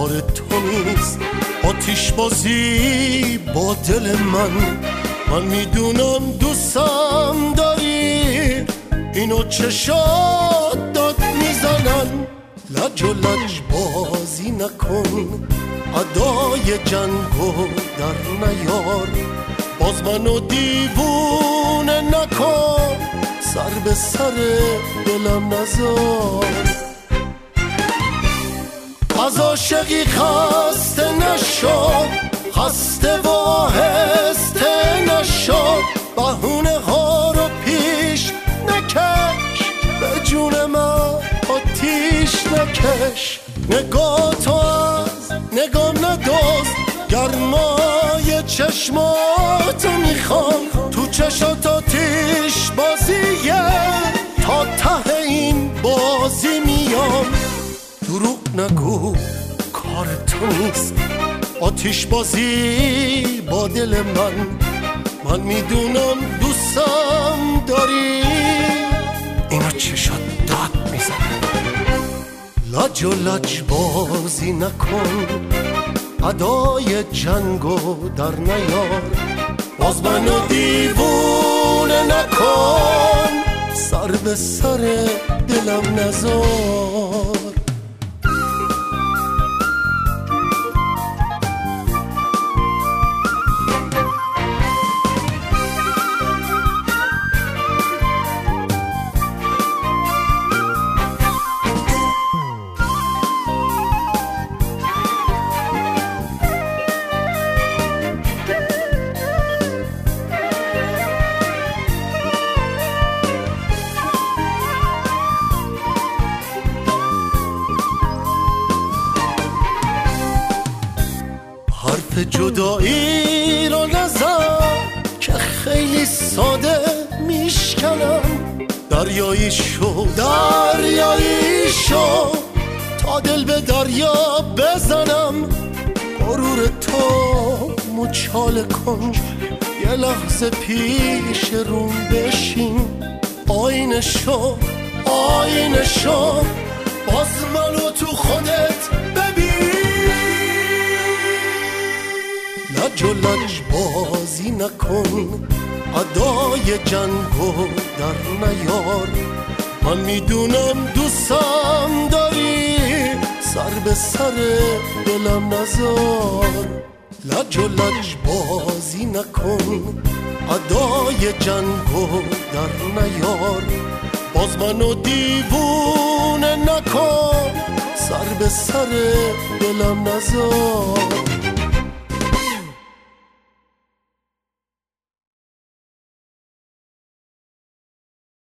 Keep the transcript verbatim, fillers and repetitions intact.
کار تو نیست آتیش بازی با دل من. من میدونم دوستم داری، اینو چشات داد میزنن. لج و لج بازی نکن، ادای جنگو در نیار. باز منو دیوونه نکن، سر به سر دلم نزار. از عاشقی خسته نشو، خسته و آهسته نشو. بهونه ها رو پیش نکش، به جون من آتیش نکش. نگاه تو از نگام نداز، گرمای چشماتو میخوام. تو چشات آتیش بازیه، تا ته این بازی میام. دروغ نگو کار تو نیست آتیش بازی با دل من. من میدونم دوستم داری، اینا چشات داد میزنه. لج و لج بازی نکن، ادای جنگو در نیار. باز منو دیوونه نکن، سر به سر دلم نزار. حرف جدایی رو نزن که خیلی ساده میشکنم. دریایی شو دریایی شو، تا دل به دریا بزنم. غرور تو مچاله کن، یه لحظه پیش روم بشین. آینه شو آینه شو، باز منو تو خودت ببین. لج و لج بازی نکن، ادای جنگو در نیار. من میدونم دوستم داری، سر به سر دلم نزار. لج و لج بازی نکن، ادای جنگو در نیار. باز منو دیوونه نکن، سر به سر دلم نزار.